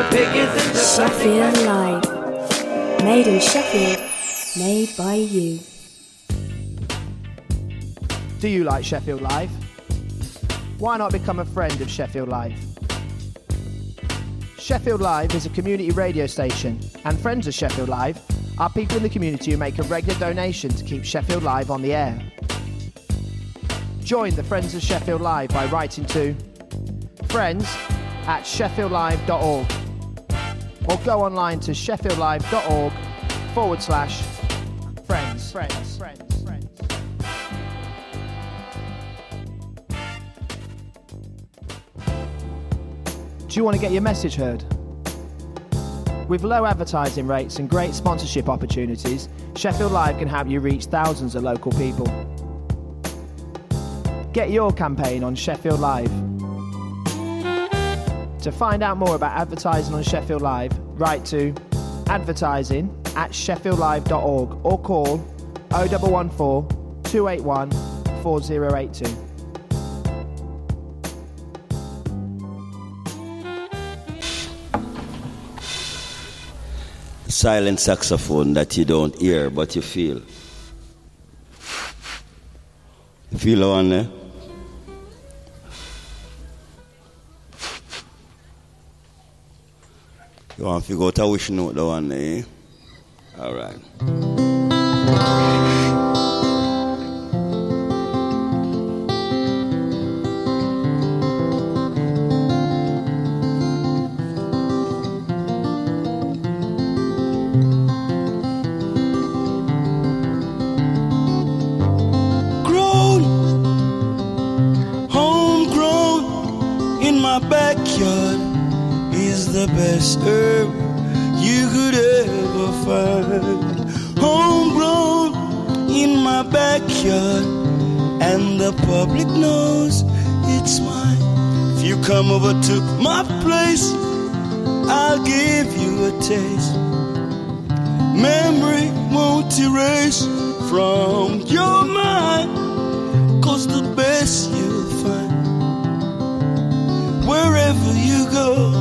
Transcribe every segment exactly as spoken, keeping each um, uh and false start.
The pig is in the Sheffield Live. Made in Sheffield, made by you. Do you like Sheffield Live? Why not become a friend of Sheffield Live? Sheffield Live is a community radio station, and friends of Sheffield Live are people in the community who make a regular donation to keep Sheffield Live on the air. Join the Friends of Sheffield Live by writing to friends at sheffield live dot org or go online to sheffieldlive.org forward slash friends. Friends, friends, friends. Do you want to get your message heard? With low advertising rates and great sponsorship opportunities, Sheffield Live can help you reach thousands of local people. Get your campaign on Sheffield Live. To find out more about advertising on Sheffield Live, write to advertising at sheffield live dot org or call oh one one four, two eight one, four oh eight two. Silent saxophone that you don't hear but you feel. You feel the one there? You want to figure out a wish note the one there, eh? Alright. The best herb you could ever find, homegrown in my backyard, and the public knows it's mine. If you come over to my place, I'll give you a taste. Memory won't erase from your mind, 'cause the best you'll find wherever you go.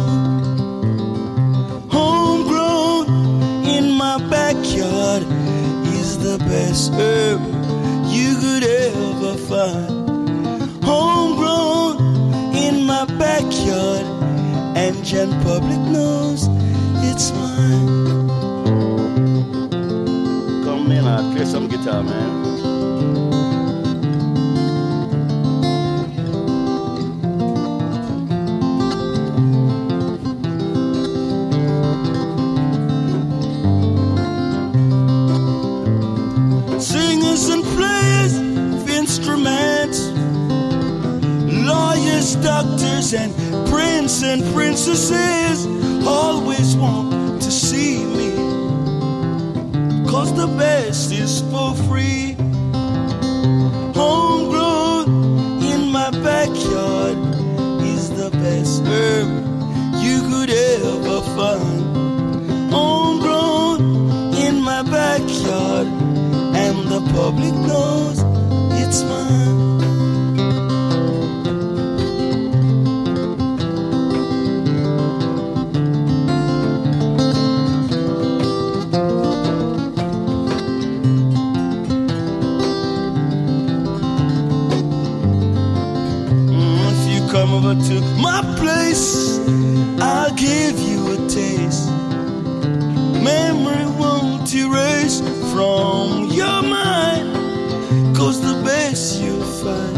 Backyard is the best herb you could ever find, homegrown in my backyard, and Gen Public knows it's mine. Come in, I'll play some guitar, man. Doctors and prince and princesses always want to see me, 'cause the best is for free. Homegrown in my backyard is the best herb you could ever find. Homegrown in my backyard, and the public knows it's mine. Over to my place, I'll give you a taste. Memory won't erase from your mind, 'cause the best you'll find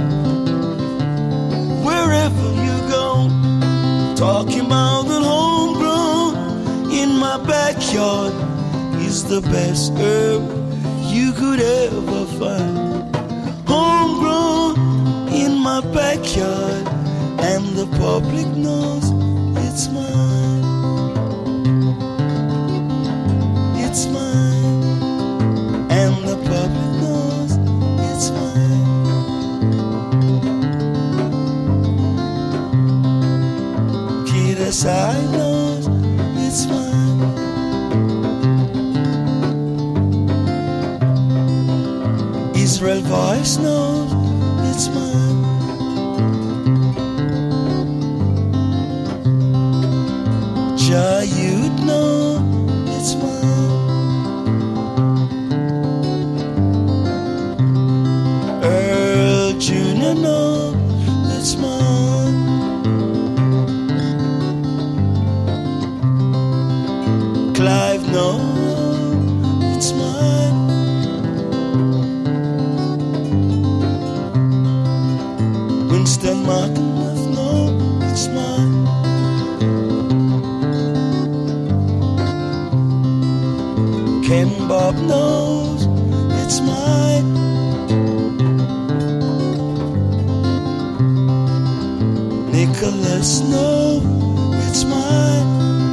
wherever you go. Talking about the homegrown in my backyard is the best herb you could ever find. Homegrown in my backyard, and the public knows it's mine. It's mine. And the public knows it's mine. Kid Aside knows it's mine. Israel Voice knows it's mine. Just Why you'd know it's mine. Earl Junior know it's mine. Clive know it's mine. Winston Martin know it's mine. Ken Bob knows it's mine. Nicholas knows it's mine.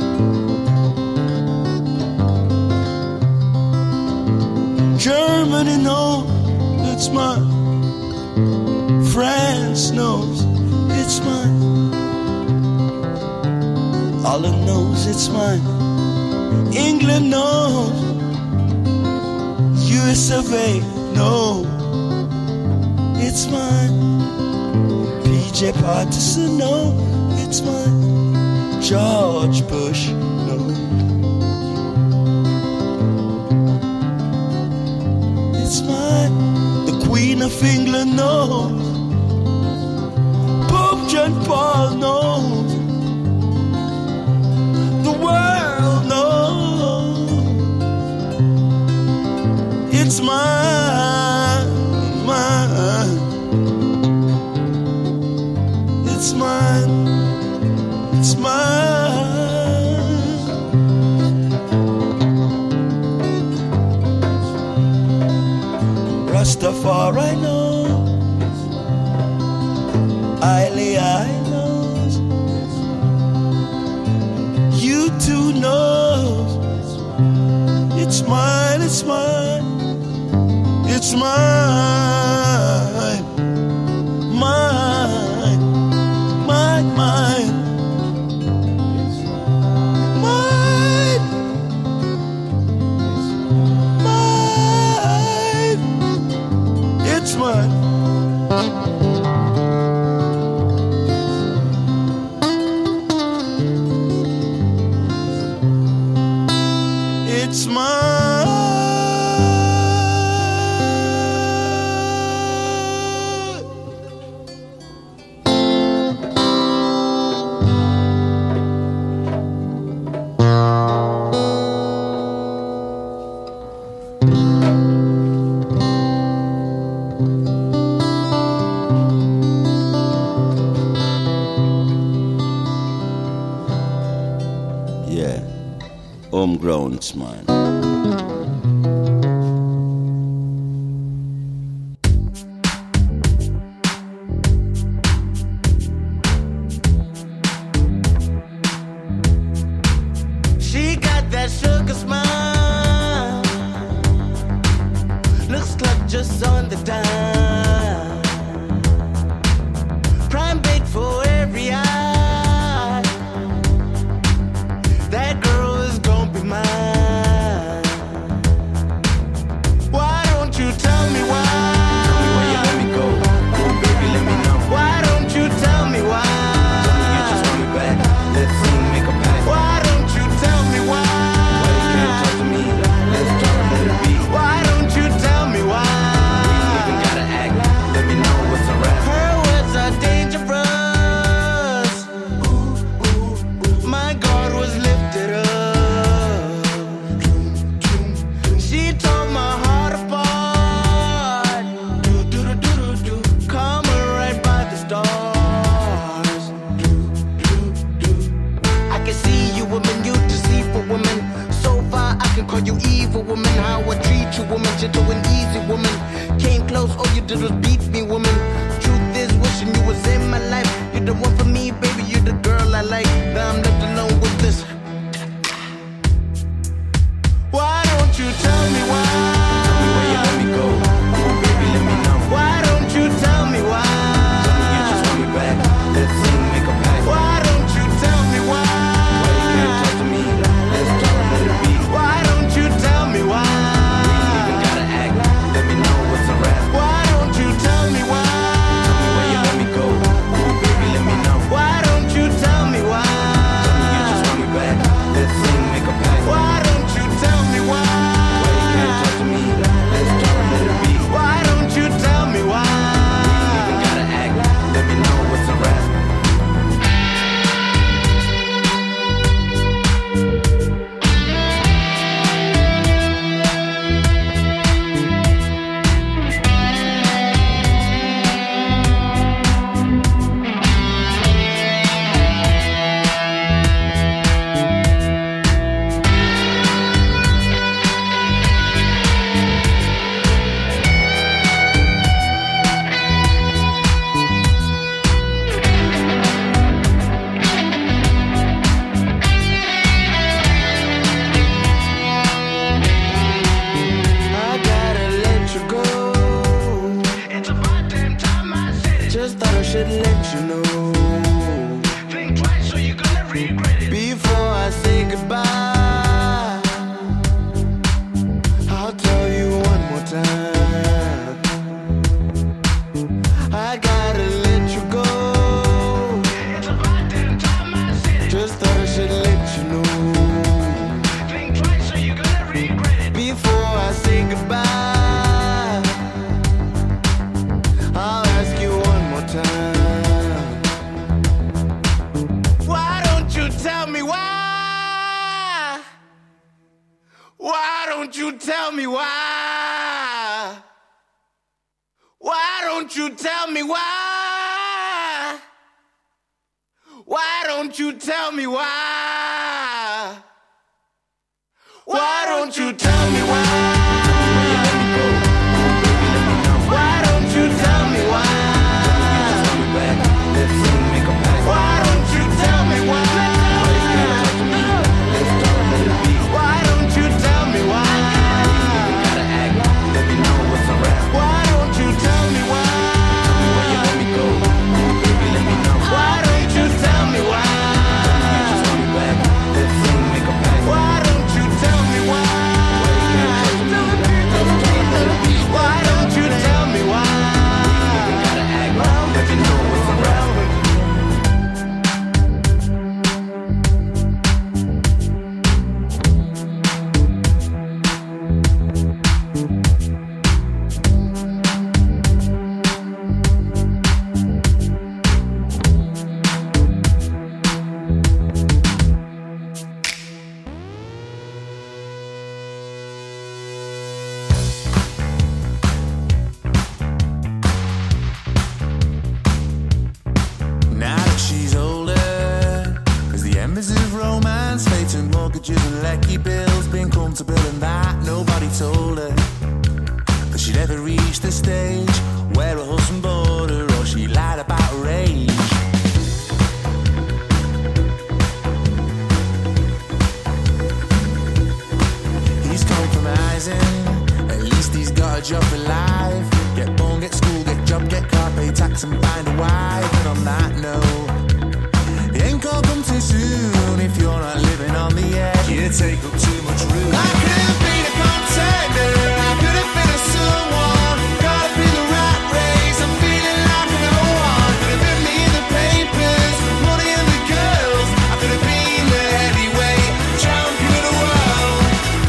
Germany knows it's mine. France knows it's mine. Holland knows it's mine. England knows. U S of A, no, it's mine. P J Patterson, no, it's mine. George Bush, no, it's mine. The Queen of England knows. Pope John Paul knows. The world knows. It's mine, mine. It's mine, it's mine. Rastafari knows. Eiley I knows. You too knows. It's mine, it's mine. It's mine, mine, mine, mine, mine, mine. It's mine. It's mine. Homegrown, it's mine. She got that sugar smile. Looks like just on the dime. Prime bait for every eye. That girl is gonna be mine. Why don't you tell me why? Tell me why you let me go. Oh baby, let me know. Why don't you tell me why? Tell me you just want me back. Let's sing, make a pact. Why don't you tell me why? Why you can't talk to me? Let's talk, let it be. Why don't you tell me why? We ain't even gotta act. Let me know what's a rap. Her words are dangerous. My guard was lifted up. She tore my heart apart. Coming right by the stars. I can see you woman, you deceitful woman. So far I can call you evil woman. How I treat you woman, gentle and easy woman. Came close, all you did was beat me woman. Truth is wishing you was in my life. You're the one for me, baby, you're the girl I like. Now I'm left alone with this. Why don't you tell me why? Tell me why you let me go. Oh baby, let me know. Why don't you tell me why? Tell me you just want me back. Let's sing, make a pact. Why don't you tell me why? Why you can't talk to me? Let's talk, let it be. Why don't you tell me why? We ain't even gotta act. Let me know what's a rap. Why don't you tell me goodbye, I'll tell you one more time. I gotta let you go. It's about that time I said it. Just thought I should let you know. Think twice or you're gonna regret it. Before I say goodbye, I'll ask you one more time. Why don't you tell me why? Why don't you tell me why? Why don't you tell me why? Why don't you tell me why? Why don't you tell me why? Why don't you tell me why? Why don't you tell me why? Why don't you tell me why? Why don't you tell me why? Why don't you tell me why? Why don't you tell me why? Why don't you tell me why? Now that she's older, as the embers of romance fade to mortgages and lecky bills, been comfortable and that nobody told her that she'd ever reach the stage where her husband bored her or she lied about her age. He's compromising, at least he's got a job for life. Get born, get school, get job, get car, pay tax and find a wife. And on that note, it ain't gonna come too soon if you're not living on the edge. You take up too much room. I could have been a contender, I could have been a someone. Caught up in the rat race, I'm feeling like no one. Could have been me in the papers, money and the girls. I could have been the heavyweight champion of the world.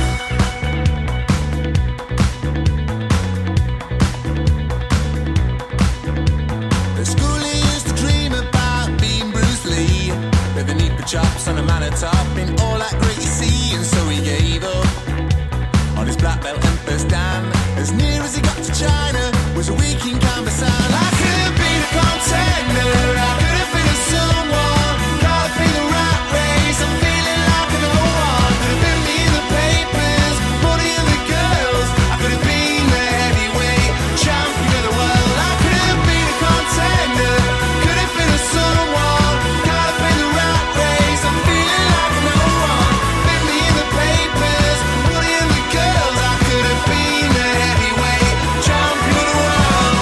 At school he used to dream about being Bruce Lee, with the need for chops and a man at top in all that great you see. And so he gave up on his black belt Emperor's Dan. As near as he got to China was a week in canvas. And I could have been a contender, I could have been a someone. Caught up in the rat race, I'm feeling like no one. Could have been me in the papers, money and the girls. I could have been the heavyweight champion of the world. I could have been a contender, could have been a someone. Caught up in the rat race, I'm feeling like no one. Been me in the papers, money and the girls. I could have been the heavyweight champion of the world.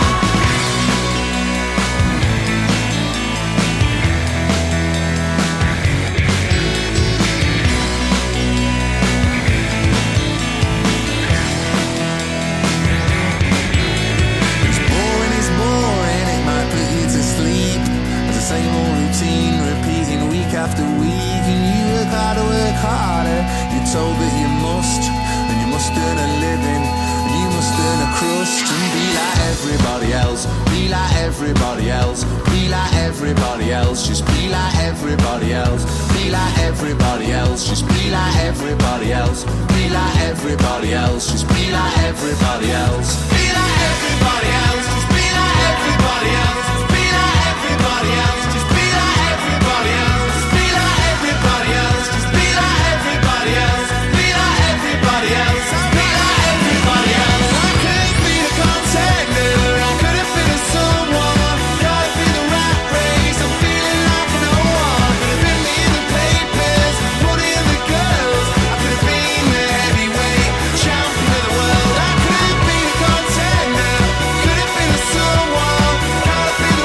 It's boring, it's boring, it might put you to sleep. It's the same old routine, repeating week after week. And you work harder, work harder. You're told that you must, and you must earn a living, and you must earn a crust. And be like everybody else, be like everybody else, be like everybody else. Just be like everybody else, be like everybody else. Just be like everybody else, be like everybody else. Just be like everybody else, be like everybody else. Just be like everybody else, just be like everybody else. Just be like everybody else, just be like everybody else. Just be like everybody else, be like everybody else. Just be like everybody else. I could have been a contender, I could have been a someone. Caught up in the rat race, I'm feeling like no one. Could have been me in the papers, money and the girls. I could have been the heavyweight champion of the world. I could have been a contender, could have been a someone. Caught up in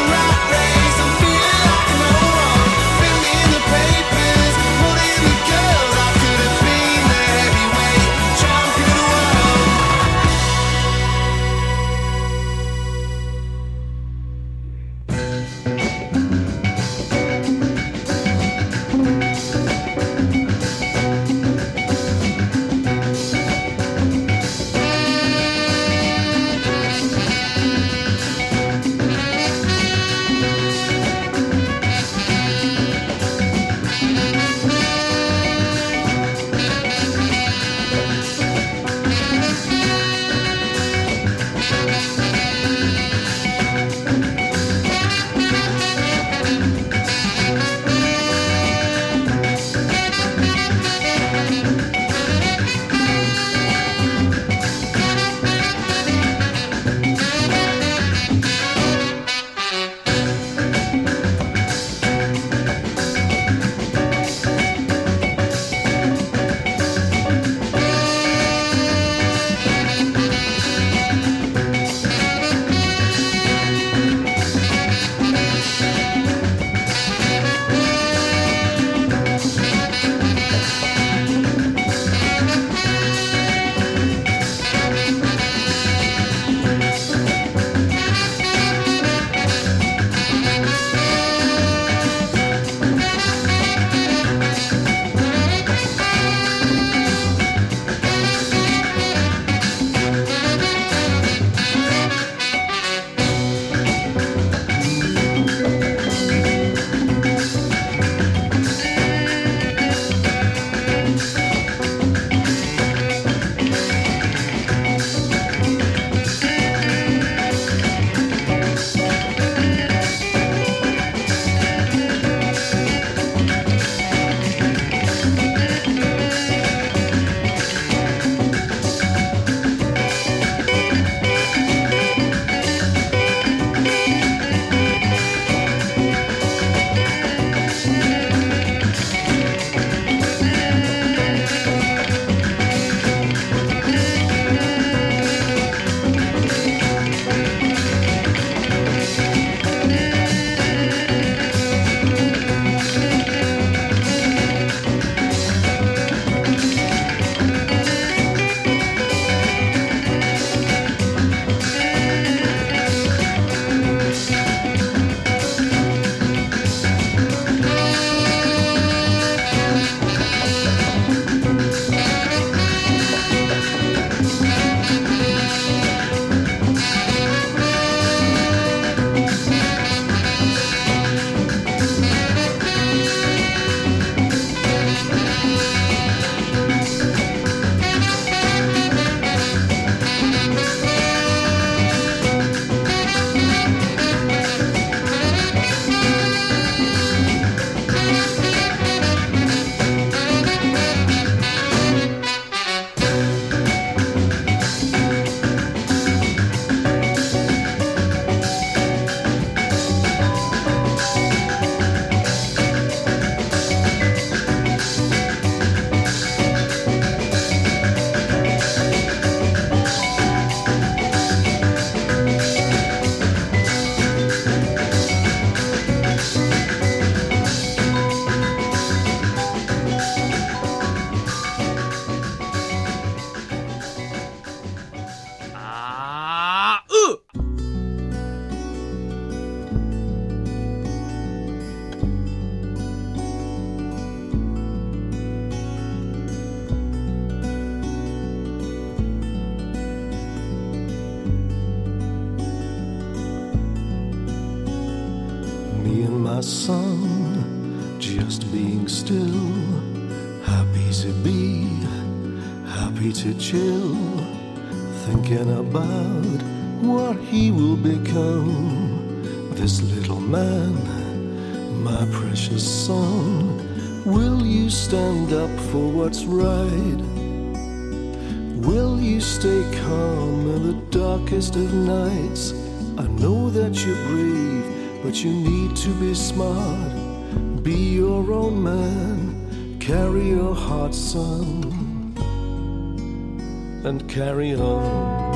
sun, just being still, happy to be, happy to chill, thinking about what he will become. This little man, my precious son, will you stand up for what's right? Will you stay calm in the darkest of nights? I know that you're brave, but you need to be smart. Be your own man, carry your heart, son, and carry on.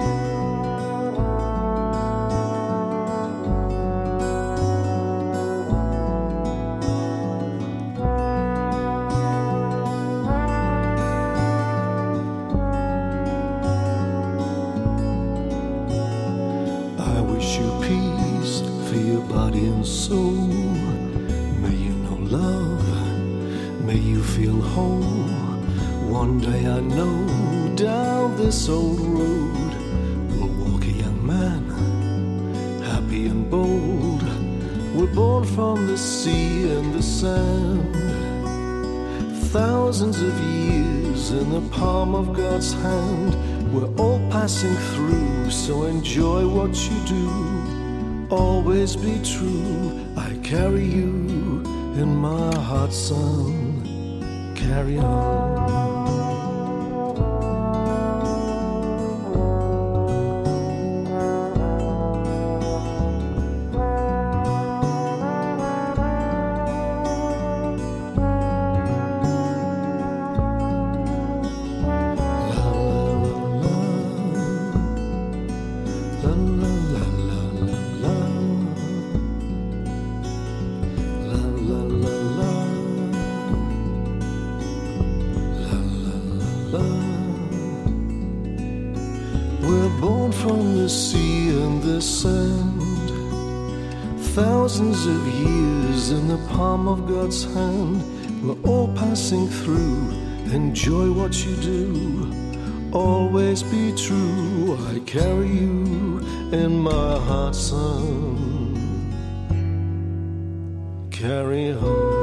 This old road will walk a young man, happy and bold. We're born from the sea and the sand, thousands of years in the palm of God's hand. We're all passing through, so enjoy what you do. Always be true. I carry you in my heart, son. Carry on. Thousands of years in the palm of God's hand. We're all passing through. Enjoy what you do. Always be true. I carry you in my heart, son. Carry on.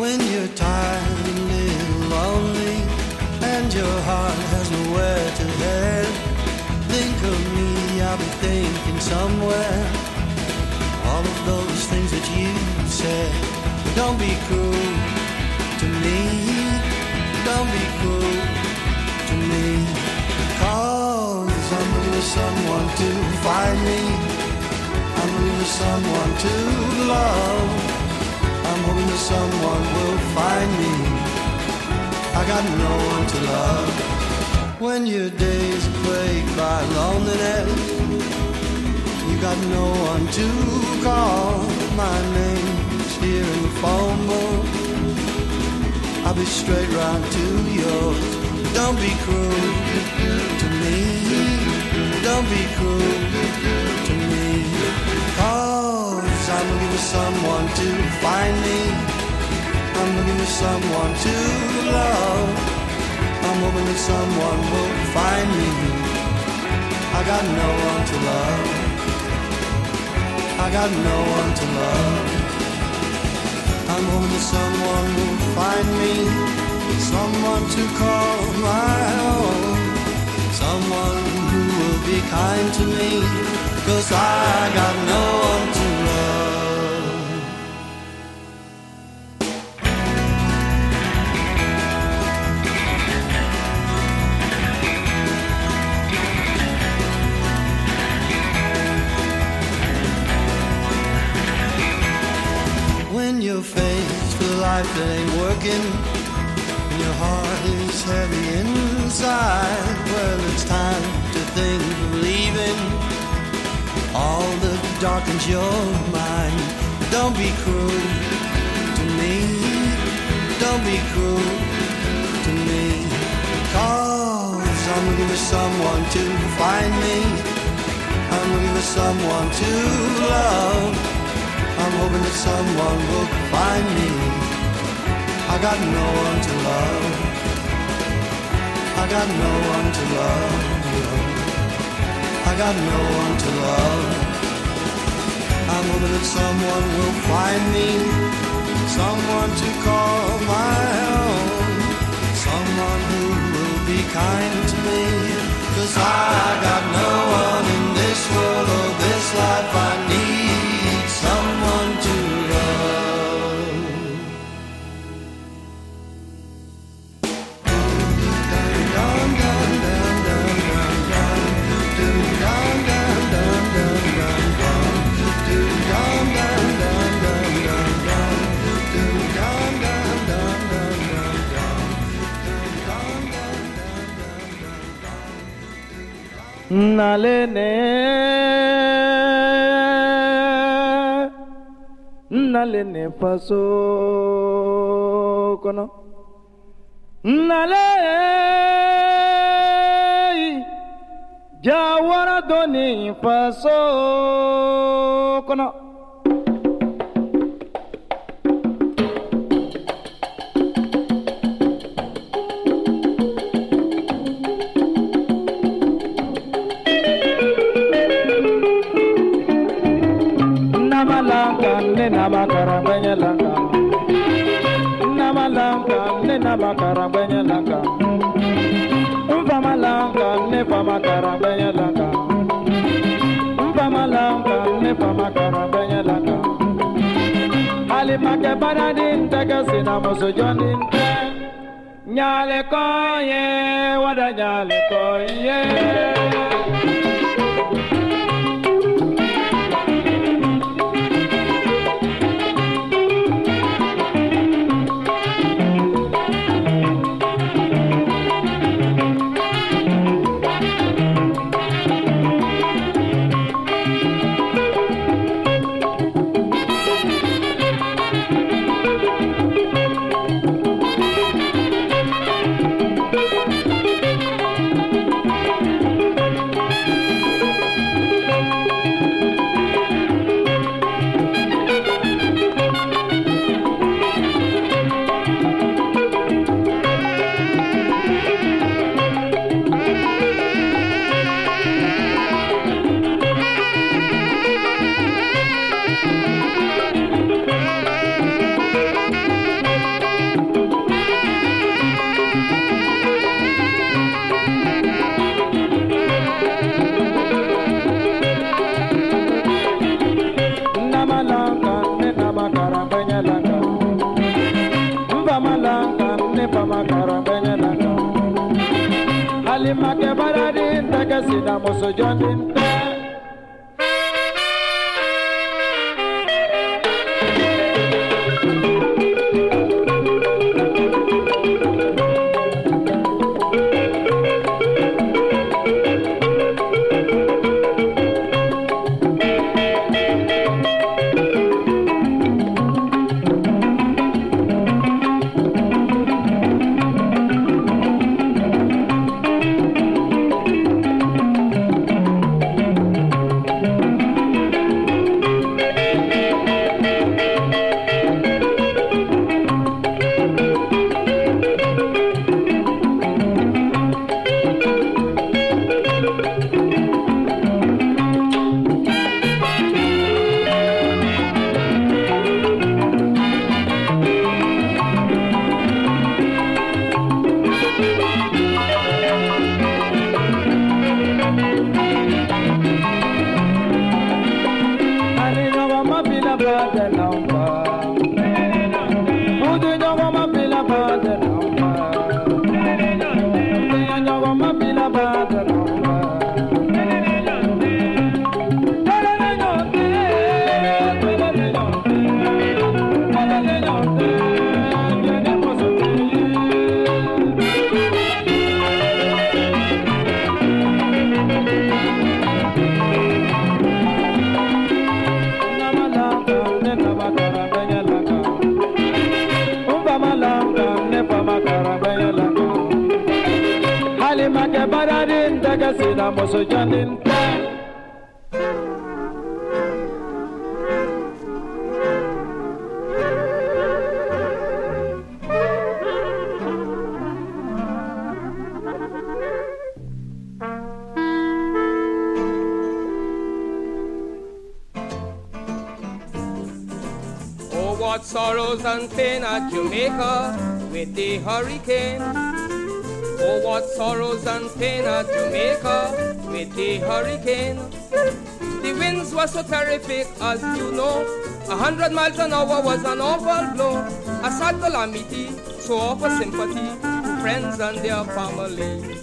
When you're tired and a little lonely and your heart has nowhere to head, think of me, I'll be thinking somewhere all of those things that you said. Don't be cruel to me, don't be cruel to me, 'cause I'm looking for someone to find me, I'm looking for someone to love, I'm hoping that someone will find me, I got no one to love. When your days are plagued by loneliness, you got no one to call, my name's here in the phone book, I'll be straight round to yours. Don't be cruel to me, don't be cruel to me, 'cause I'm looking for someone to find me, I'm looking for someone to love, I'm hoping that someone will find me, I got no one to love, I got no one to love, I'm hoping that someone will find me, someone to call my own, someone who will be kind to me, 'cause I got no one to love. When you're faced with a life that ain't working, and your heart is heavy inside, well, it's time to think of leaving all that darkens your mind. Don't be cruel to me, don't be cruel to me, 'cause I'm looking for someone to find me, I'm looking for someone to love, I'm hoping that someone will find me, I got no one to love, I got no one to love, I got no one to love, I'm hoping that someone will find me, someone to call my own, someone who will be kind to me, 'cause I got no one in this world or this life, I need someone to love. Nalene, nalene faso kono, nale jawara doni faso kono. Ne namakara benye langa, namalanga ne namakara benye langa, umpamalanga ne pamakara benye langa, umpamalanga ne pamakara benye langa. Ali make banadin tega sina moso jonin te, nyale koye wada nyale koye. sina moso jonin te. What sorrows and pain at Jamaica with the hurricane. Oh, what sorrows and pain at Jamaica with the hurricane. The winds were so terrific, as you know. A hundred miles an hour was an awful blow. A sad calamity, so offer sympathy to friends and their family.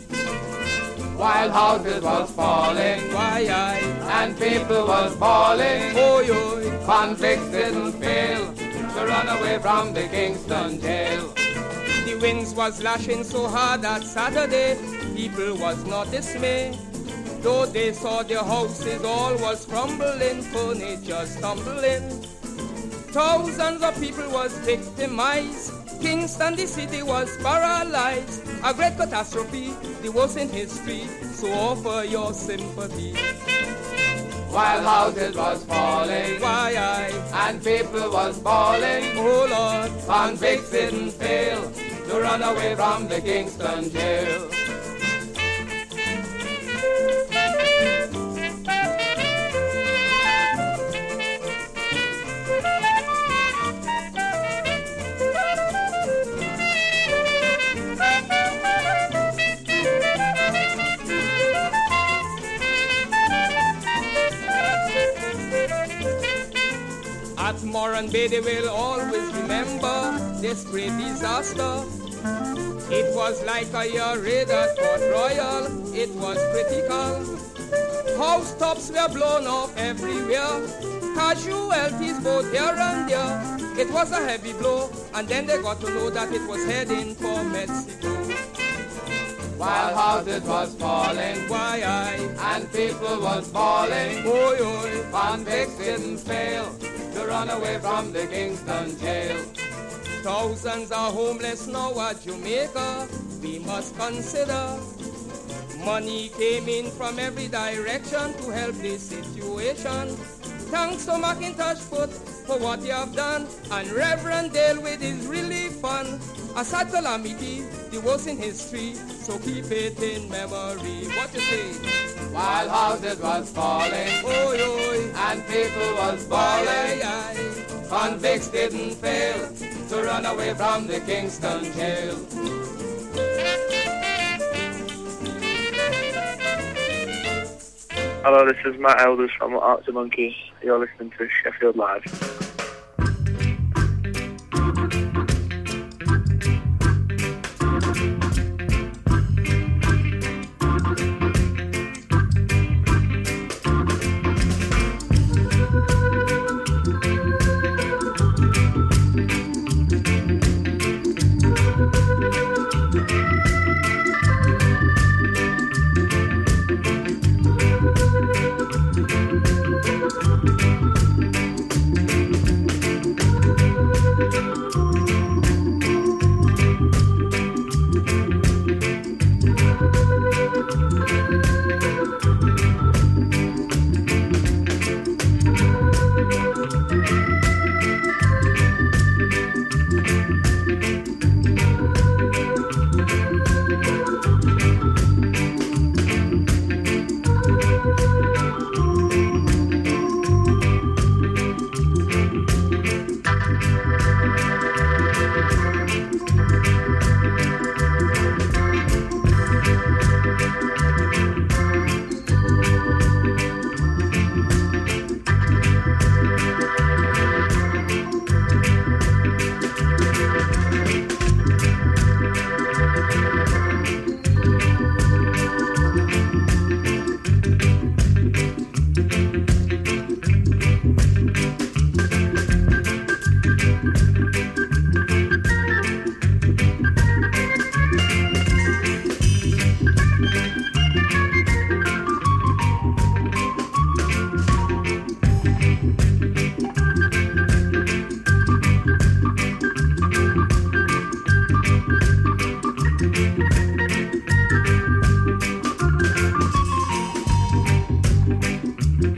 While houses was falling, why I and people was bawling, oh yo, convicts didn't fail to run away from the Kingston jail. The winds was lashing so hard that Saturday, people was not dismayed. Though they saw their houses all was crumbling, furniture stumbling. Thousands of people was victimized. Kingston, the city, was paralyzed. A great catastrophe, the worst in history, so offer your sympathy. While houses was falling, why I and people was bawling, oh Lord, convicts didn't fail to run away from the Kingston jail. At Moran Bay they will always remember this great disaster. It was like a year raid at Port Royal, it was critical. Housetops were blown off everywhere, casualties both here and there. It was a heavy blow, and then they got to know that it was heading for Mexico. While houses was falling, why I and people was bawling, oh yo, convicts didn't fail to run away from the Kingston jail. Thousands are homeless now at Jamaica, we must consider. Money came in from every direction to help this situation. Thanks to Macintosh Foot for what you have done, and Reverend Dale with his relief fund. A sad calamity, the worst in history, so keep it in memory. What you say? While houses was falling, oh yo, and people was bawling, convicts didn't fail to run away from the Kingston jail. Hello, this is Matt Elders from Arctic Monkeys. You're listening to Sheffield Live.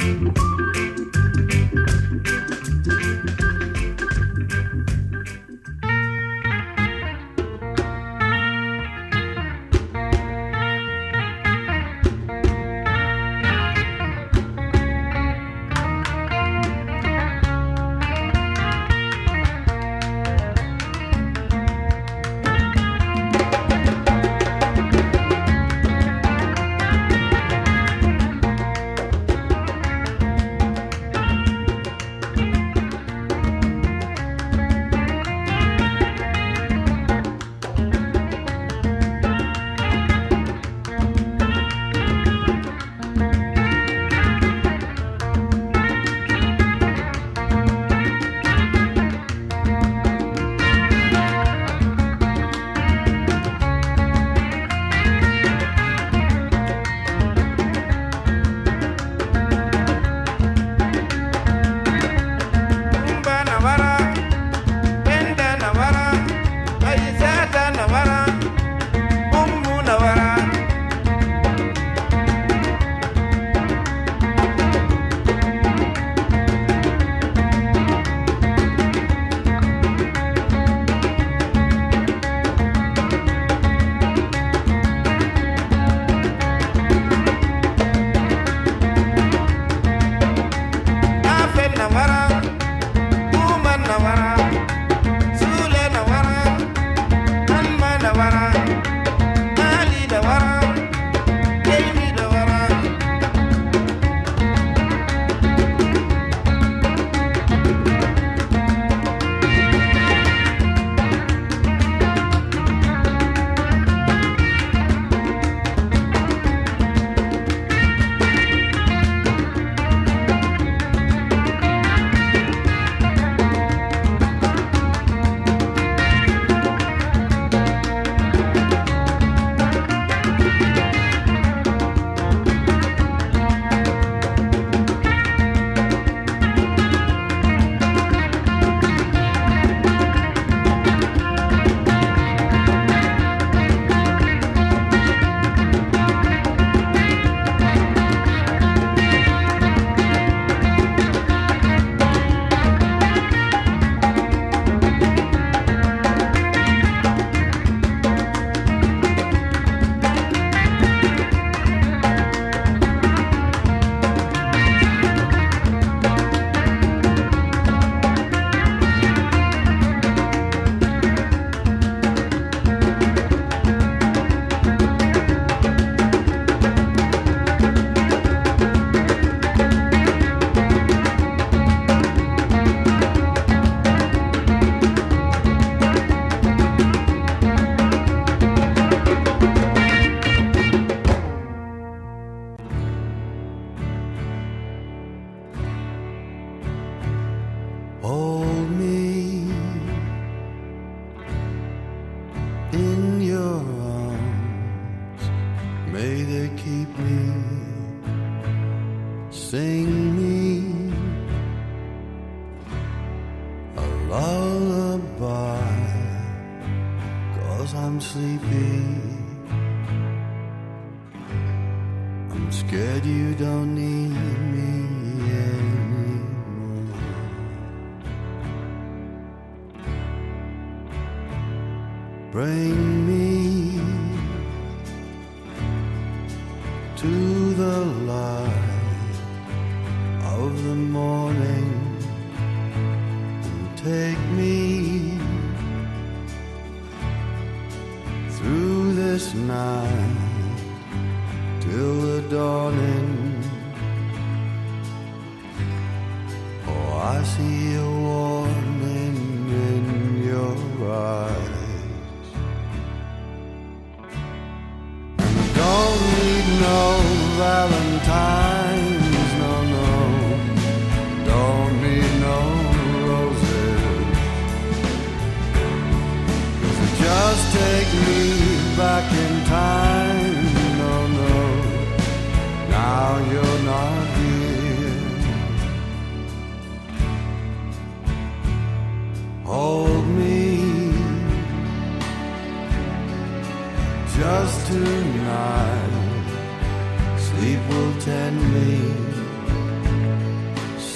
Just tonight, sleep will tend me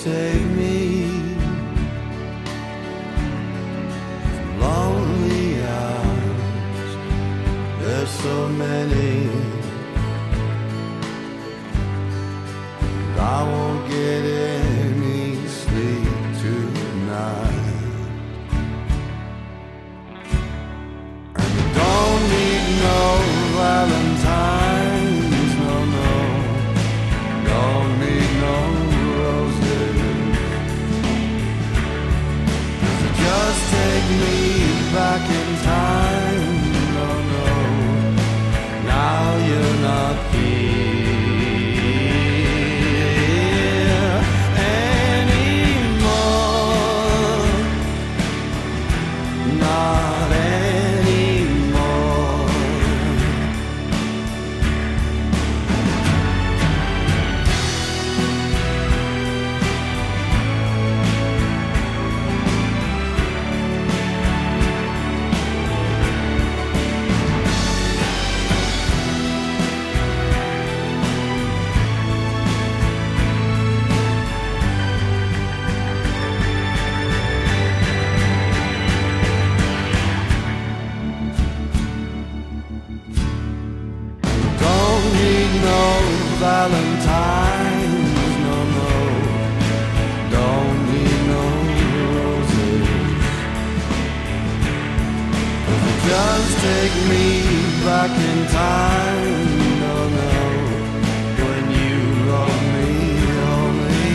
save me from lonely hours. There's so many, and I won't get any sleep tonight. And I don't need no Valentine's, no, no. Don't need no roses. So just take me back in time, no, no. Now you're not here anymore. Not anymore. Don't need no Valentine's, no, no. Don't need no roses. Just take me back in time, no, no. When you love me only.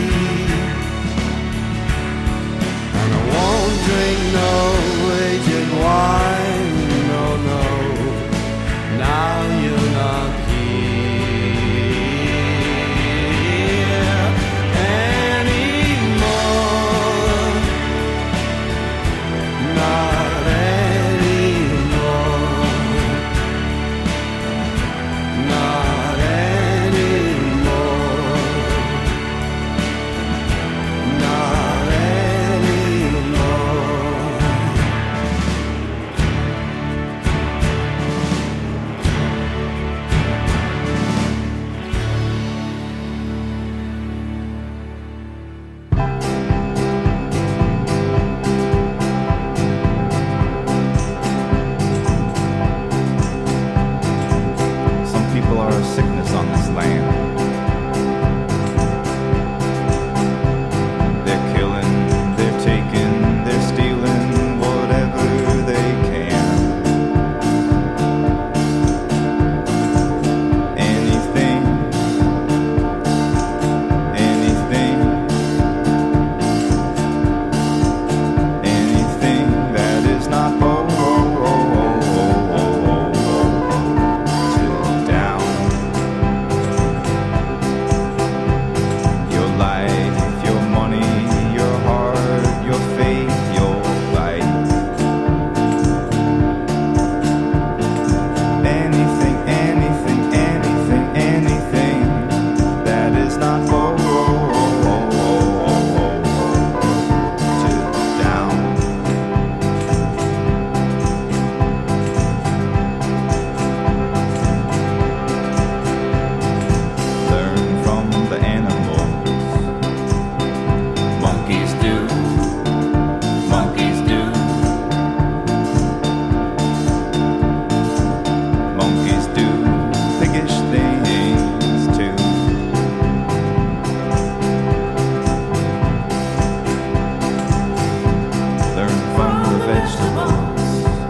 And I won't drink no aged wine, no, no. Now you're not here anymore. Not anymore. Not anymore. Not anymore. Some people are a sickness on this land. They're killing, they're taking, they're stealing whatever they can. Anything, anything, anything that is not oh, oh, oh, oh, oh, oh, oh, till down. Your life, your money, your heart, your faith, your life. Anything, anything, anything, anything that is not oh, oh, oh, oh, oh, oh, oh, till down. Learn from the animals. Monkeys do. Monkeys do. Monkeys do piggish things too. Learn from the vegetables.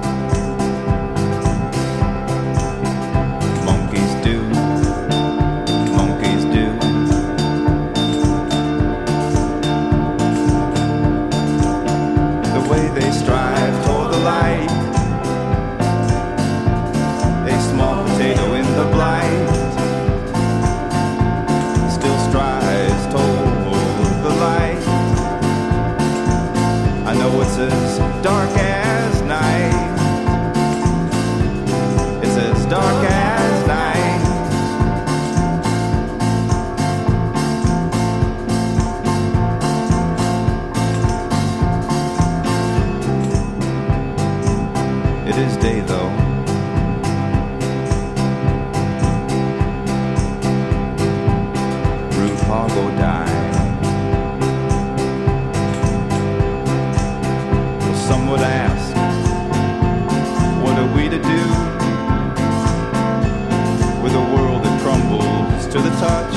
Monkeys do. Monkeys do. The way they strive toward the light. A small potato in the blight still strives toward the light. I know it's as dark as night. It's as dark as night. It is day though. Rupago died. Some would ask, what are we to do with a world that crumbles to the touch?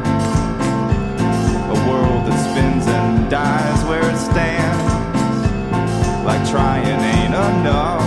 A world that spins and dies where it stands, like trying ain't enough.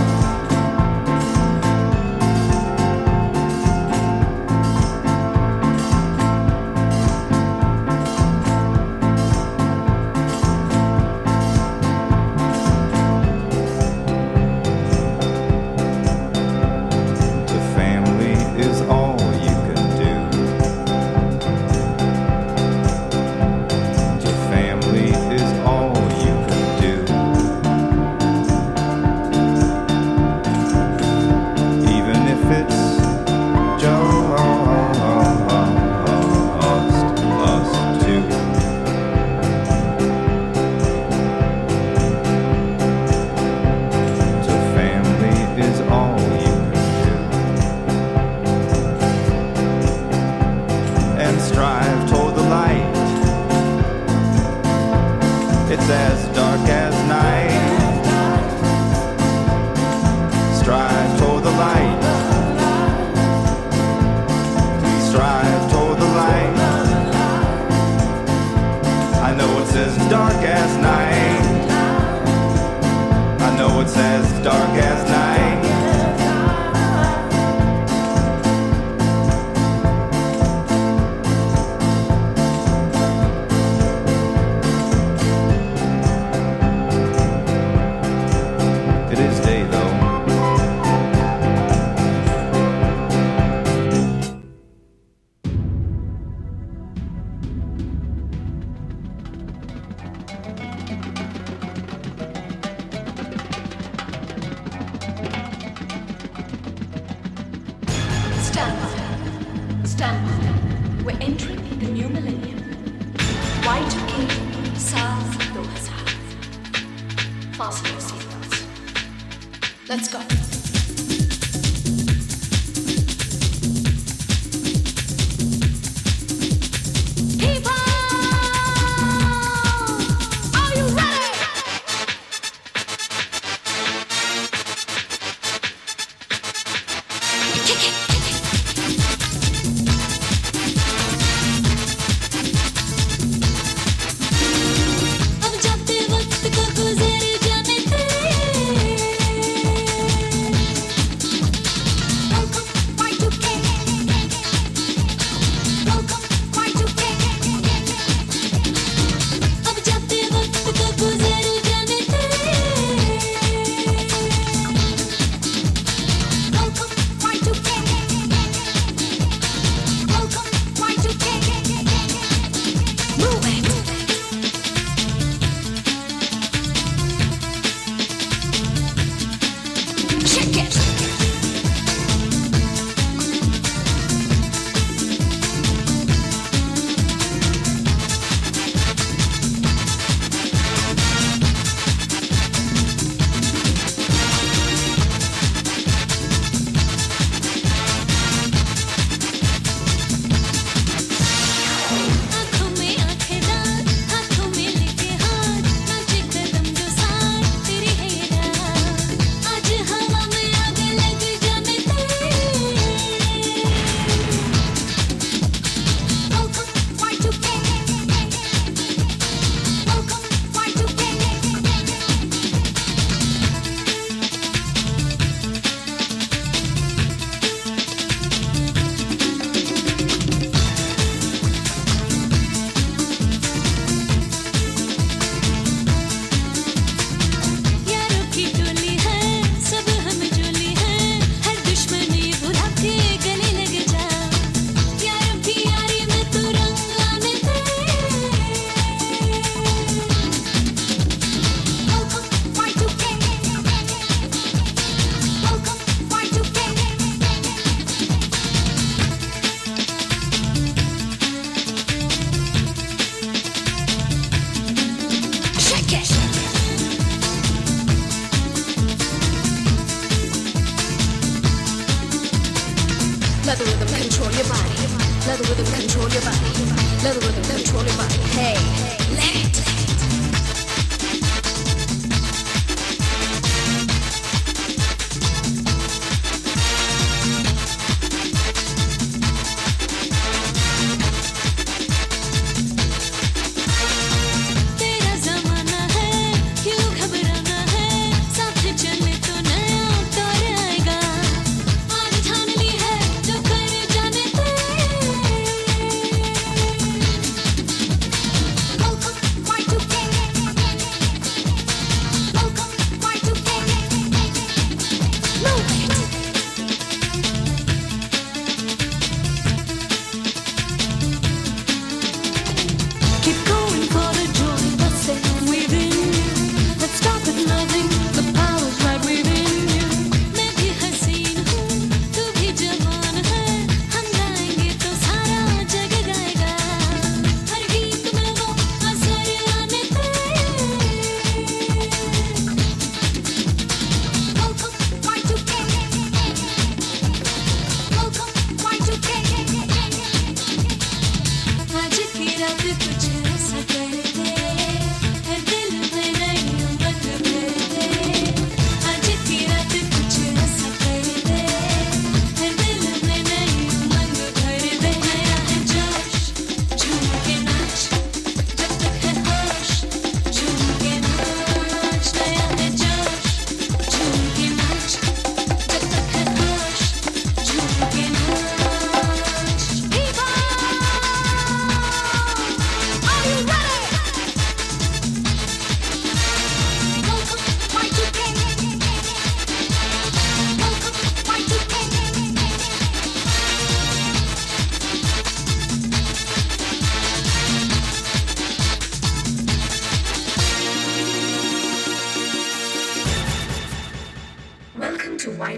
Let the rhythm control your body. Let the rhythm control your body. Let the rhythm control your body. Hey, let it.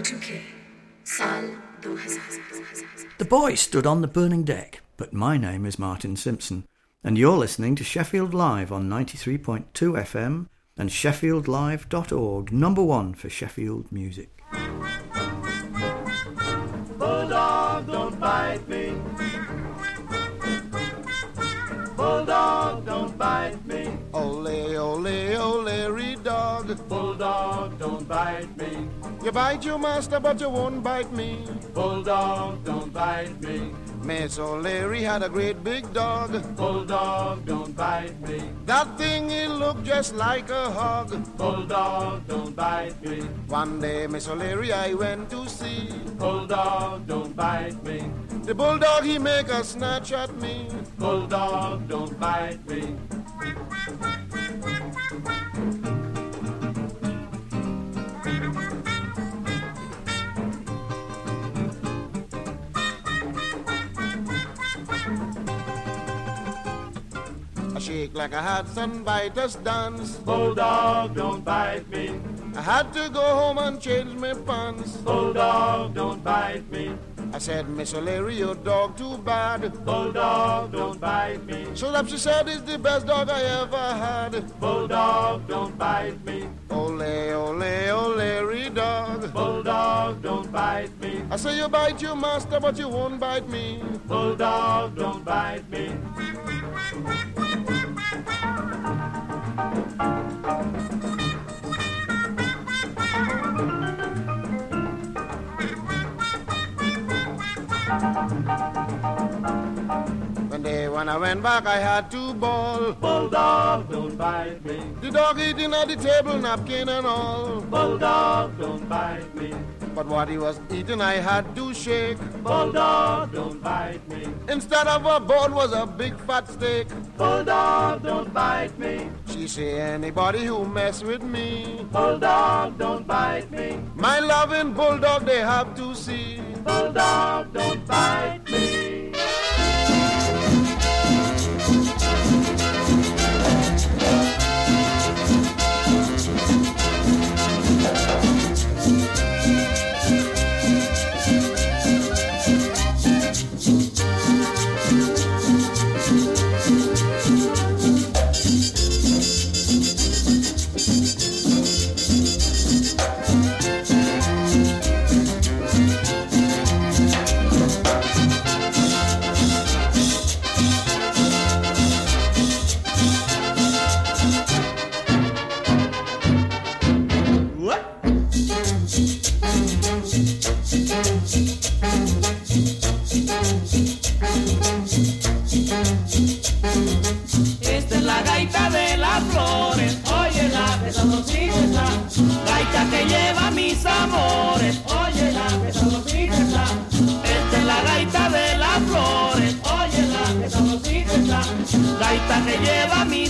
टू के साल दो हज़ार. The boy stood on the burning deck, but my name is Martin Simpson, and you're listening to Sheffield Live on ninety-three point two F M and sheffield live dot org, number one for Sheffield music. Bulldog, don't bite me. Bulldog, don't bite me. Ole, ole, ole, dog. Bulldog, don't bite me. You bite your master, but you won't bite me. Bulldog, don't bite me. Miss O'Leary had a great big dog. Bulldog, don't bite me. That thing, it looked just like a hog. Bulldog, don't bite me. One day, Miss O'Leary, I went to see. Bulldog, don't bite me. The bulldog, he make a snatch at me. Bulldog, don't bite me. I shake like I had some biters dance. Bulldog, don't bite me. I had to go home and change my pants. Bulldog, don't bite me. I said, Miss O'Leary, your dog too bad. Bulldog, don't bite me. So that she said, it's the best dog I ever had. Bulldog, don't bite me. Ole, ole, O'Leary dog. Bulldog, don't bite me. I say you bite your master, but you won't bite me. Bulldog, don't bite me. One day when I went back, I had to bawl. Bulldog, don't bite me. The dog eating at the table, napkin and all. Bulldog, don't bite me. But what he was eating, I had to shake. Bulldog, don't bite me. Instead of a bowl was a big fat steak. Bulldog, don't bite me. She say, anybody who mess with me. Bulldog, don't bite me. My loving bulldog, they have to see. Bulldog, don't bite me. Esta es la gaita de las flores, óyela, que sabrosita está. Gaita que lleva mis amores, óyela, que sabrosita está. Esta es la gaita de las flores, óyela, que sabrosita está. Gaita que lleva mis